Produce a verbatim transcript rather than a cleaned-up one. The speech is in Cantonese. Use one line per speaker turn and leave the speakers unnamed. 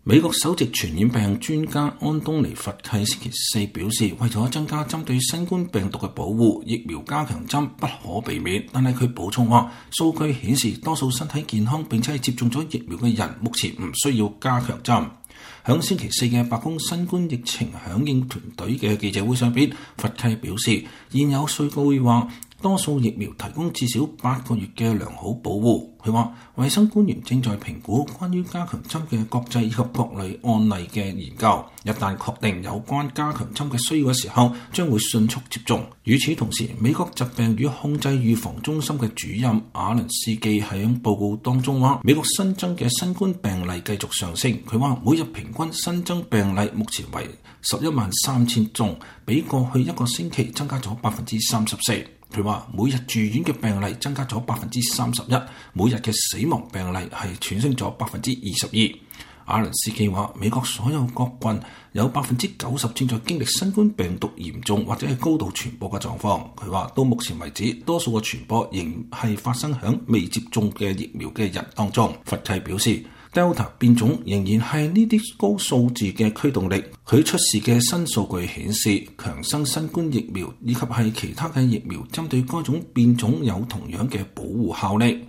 美國首席傳染病專家安東尼·佛契星期四表示，為咗增加針對新冠病毒嘅保護，疫苗加強針不可避免。但係佢補充話，數據顯示多數身體健康並且係接種咗疫苗嘅人，目前唔需要加強針。響星期四嘅白宮新冠疫情響應團隊嘅記者會上邊，佛契表示，現有數據話，多數疫苗提供至少八個月嘅良好保護。佢話，衛生官員正在評估關於加強針嘅國際以及各類案例嘅研究，一旦確定有關加強針嘅需要嘅時候，將會迅速接種。與此同時，美國疾病與控制預防中心嘅主任亞倫斯基喺報告當中話，美國新增嘅新冠病例繼續上升。佢話，每日平均新增病例目前為十一萬三千宗，比過去一個星期增加咗百分之三十四。佢話，每日住院嘅病例增加咗百分之三十一，每日嘅死亡病例係喘升咗百分之二十二。亞倫斯基話，美國所有國郡有百分之九十正在經歷新冠病毒嚴重或者係高度傳播嘅狀況。佢話，到目前為止，多數嘅傳播仍係發生響未接種嘅疫苗嘅人當中。佛契表示，Delta 變種仍然係呢啲高數字嘅驅動力。佢出示嘅新數據顯示，強生新冠疫苗以及係其他嘅疫苗針對該種變種有同樣嘅保護效力。